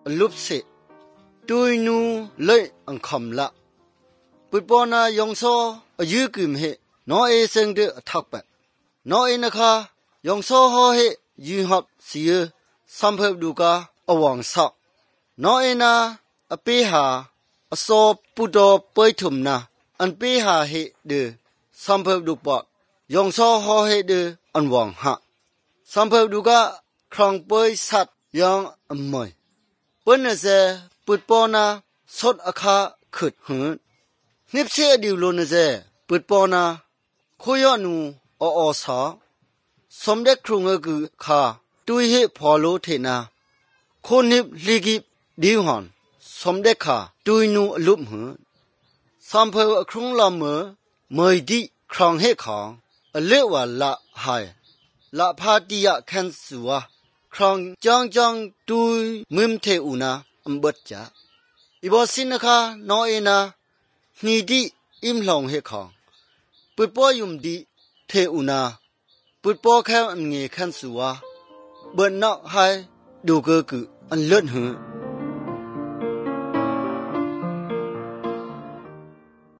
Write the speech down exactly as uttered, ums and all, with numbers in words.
ลุบเสตุยนูเลยอังคำละปุตปอนายองโซอายุกุมเหนอเอเซงเดทักปะนอเอนะคะยองโซฮอเหยืหับเสียสัมเพบดูกาอวังสักนอเอนาอเปหาอโซปุโตเปยถุมนาอันเปหาเหเดสัมเพบดูปะยองโซฮอเหเดอันวังหะสัมเพบดูกาครองเปยสัตยังอมวยเปิ้นเซปุตปอนาสดอาคาขึ้นหืนนิบเสียดิวโลนเซปุตปอนาคุยอนูอออสาสมเด็จครุงกือคาตุยเหพอโลเทนาคนนิบลีกิดิวหอนสมเด็จคาตุยนูอลุมหืนสัมเพอครุงลำเมอเมยดิครองเหขางอเลวะละหายละพาติยะแคนสัวครองจังจังตุยมิมเทอุนาอัมบัดจาอีบอสินนะคะนอเอนานีดิอิมหลงเหขางปุตปอยุมดิเทอุนาปุตปอแค่อันเงคันสัวเบิดนอกให้ดูเกอกุอันเลิศหือ